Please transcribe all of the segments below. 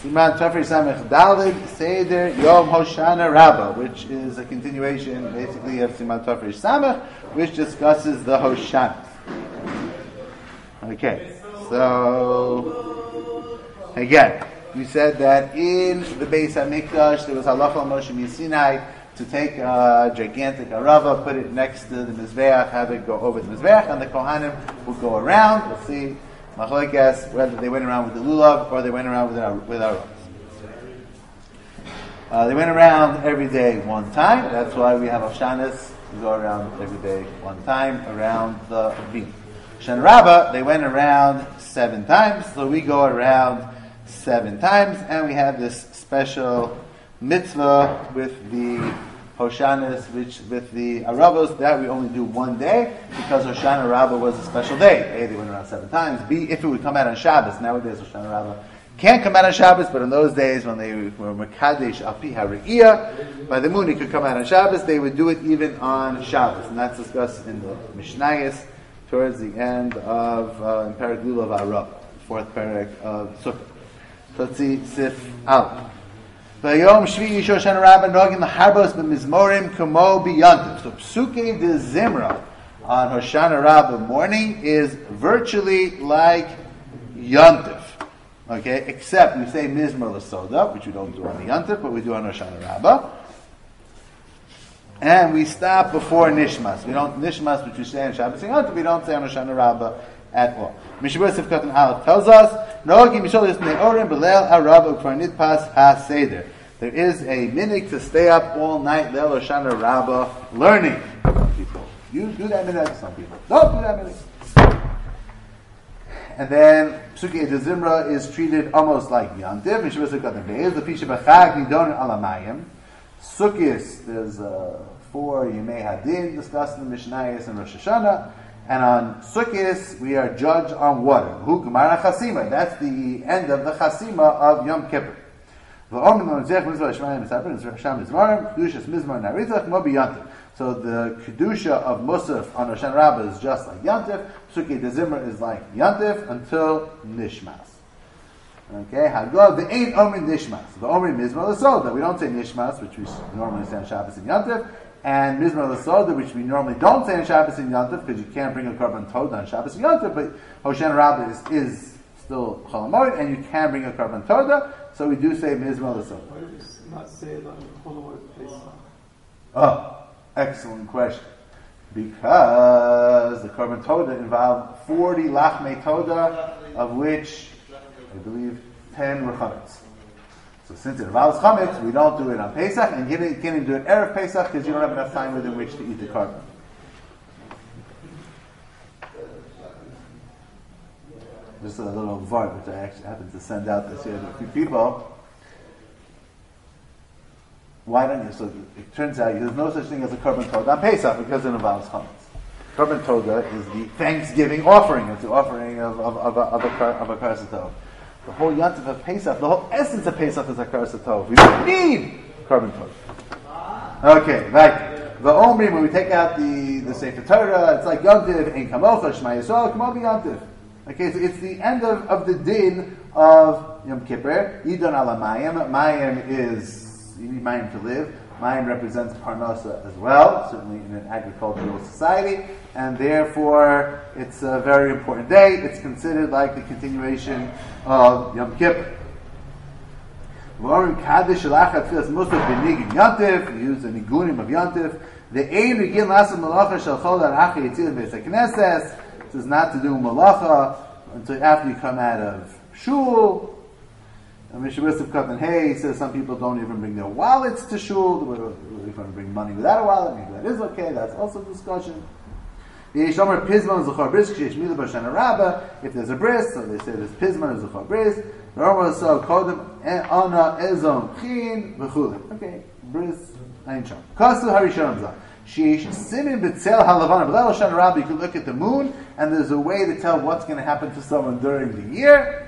Siman Tafri Samech Dalid Seder Yom Hoshana Rabbah, which is a continuation basically of Siman Tafri Samech, which discusses the Hoshana. Okay, so again, we said that in the Beis HaMikdash there was halacha al Moshe Sinai to take a gigantic arava, put it next to the Mizbeach, have it go over the Mizbeach, and the Kohanim would go around. We'll see machlokes whether they went around with the lulav or they went around with aravas. They went around every day one time. That's why we have Hashanas. We go around every day one time around the Avim. Hoshana Rabbah, they went around 7 times, so we go around 7 times, and we have this special mitzvah with the Hoshanas, which with the Aravos, that we only do one day, because Hoshana Rabbah was a special day. A, they went around 7 times. B, if it would come out on Shabbos. Nowadays, Hoshana Rabbah can't come out on Shabbos, but in those days when they were Mekadesh Al Pi HaRe'iyah, by the moon it could come out on Shabbos, they would do it even on Shabbos. And that's discussed in the Mishnayos towards the end of in Perek Lulav Arab, 4th Perek of Sukkot. So let's see, Sif Aleph. V'yom Shvi'i Hoshana Rabbah nogin l'harbos b'mizmorim kumo b'yantiv. So Psukei de Zimra on Hoshana Rabbah morning is virtually like Yantiv. Okay, except we say Mizmor L'Soda, which we don't do on the Yantiv, but we do on Hoshana Rabbah. And we stop before Nishmas. We don't Nishmas, which we say on Shabbos and Yantiv, we don't say on Hoshana Rabbah at all. Mishabur Sifkat and Aleph tells us, Nogi Misholis Ne'orim B'leil Arab Ukvar Nidpas HaSeder. There is a minhag to stay up all night, Leil Hoshana Rabbah, learning. Some people. You do that minhag, some people don't do that minhag. And then Psukei de Zimra is treated almost like Yantiv. Mishabur Sifkat and Be'ez, the Pisha B'chag Nidon Alamayim. Sukkis, there's 4 Yemei Hadin discussed in the Mishnayos and Rosh Hashanah. And on Sukkot, we are judged on water. Hu Gemara Chasima. That's the end of the Chasima of Yom Kippur. So the Kedusha of Musaf on Hoshana Rabbah is just like Yantif. Psukei de Zimra is like Yantif until Nishmas. Okay, Haglav, the ain't Omri Nishmas. The Omri Mizmor L'Soda. We don't say Nishmas, which we normally say on Shabbos and Yantif. And Mizmor L'Soda, which we normally don't say on Shabbos and Yantif, because you can't bring a Korban Todah on Shabbos and Yantif, but Hoshana Rabbah is still Chol HaMoed, and you can bring a Korban Todah, so we do say Mizmor L'Soda. Why do you not say it on Chol HaMoed Pesach? Oh, excellent question. Because the Korban Todah involved 40 Lachmei Todah, of which I believe 10 were chametz. So since it involves chametz, we don't do it on Pesach, and you can't even do it erev Pesach because you don't have enough time within which to eat the korban. Just a little vart which I actually happened to send out this year to a few people. Why don't you? So it turns out there's no such thing as a korban todah on Pesach because it involves chametz. Korban todah is the Thanksgiving offering. It's the offering of a karas hatov. The whole yantiv of Pesach, the whole essence of Pesach is a karas hatov. We don't need korban todah. Okay, right. The Omrim, when we take out the Sefer Torah, it's like yantiv, ein kamocha, shema Yisrael, kamo yantiv. Okay, so it's the end of the din of Yom Kippur. Yidon ala mayim. Mayim is, you need mayim to live. Mayim represents parnasa as well, certainly in an agricultural society, and therefore it's a very important day. It's considered like the continuation of Yom Kippur. We use the nigunim of Yantif. The ein regin lasa malacha shel chol haracha yitzil beis hakneses. This is not to do malacha until after you come out of shul. And Mishabur Sifkat and Hey says some people don't even bring their wallets to shul. They're going to bring money without a wallet. Maybe that is okay. That's also a discussion. If there's a bris, so they say there's pisman and zuchar bris. Okay, bris, ein sham. Kasu harishon zah. You can look at the moon, and there's a way to tell what's going to happen to someone during the year.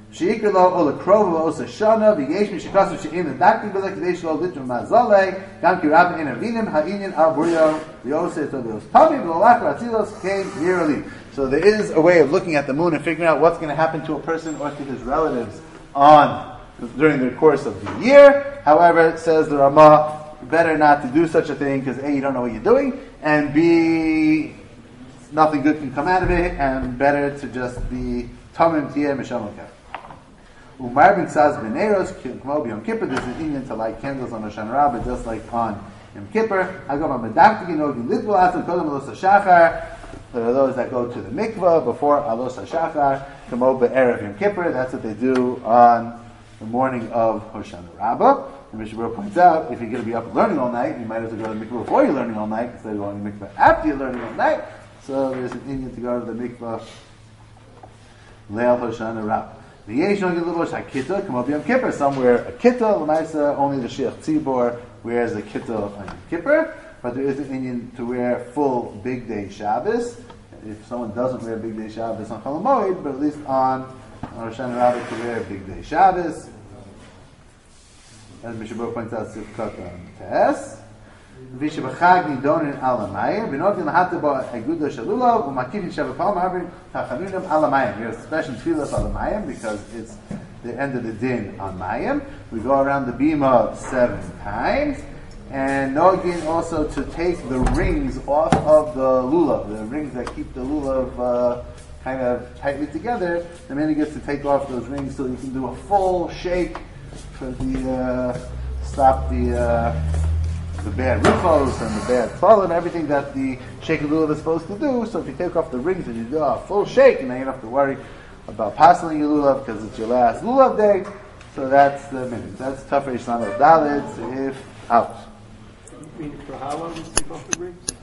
So there is a way of looking at the moon and figuring out what's going to happen to a person or to his relatives on during the course of the year. However, it says the Ramah, better not to do such a thing because A, you don't know what you're doing, and B, nothing good can come out of it, and better to just be Tamim Tiyeh Misham Lakeh. Umar bin Saz Beneros, Kmo B'Yom Kippur, there's an Indian to light candles on Hoshana Rabbah, just like on Yom Kippur. Hagam HaMedakti Ginogin Litbul Atzim Kodem Alos HaShachar. There are those that go to the mikvah before Alos HaShachar, Kmo Be'erev Yom Kippur. That's what they do on the morning of Hoshana Rabbah. And Mishnah Berurah points out, if you're going to be up learning all night, you might have to go to the mikvah before you're learning all night, instead of going to the mikvah after you're learning all night. So there's an Indian to go to the mikvah Leil Hoshana Rabbah. The Yesh don't get a little Shakita, come up Yom Kippur. Somewhere a Kitta, Lamaisa, only the Sheikh Tzibor wears a Kitta on Yom Kippur, but there is an Indian to wear full Big Day Shabbos. If someone doesn't wear Big Day Shabbos on Chol Hamoed, but at least on Hoshana Rabbah to wear Big Day Shabbos. As Mishnah Berurah points out, Sivkot on Tes. Vishabachag nidonin alamayim. V'notin lahata bo aguda shalulav u'makivin shavapal ma'avin tachanunim alamayim. We have special tefillas alamayim because it's the end of the din on mayim. We go around the bima 7 times, and nogin also to take the rings off of the lulav, the rings that keep the lulav kind of tightly together. The man gets to take off those rings so you can do a full shake for the stop the bad rufos and the bad fall and everything that the shake lulav is supposed to do. So if you take off the rings and you do a full shake, and then you don't have to worry about passing your lulav because it's your last lulav day. So that's the minute. That's Tafresh Lamed Daled if out. You mean for how long do you take off the rings?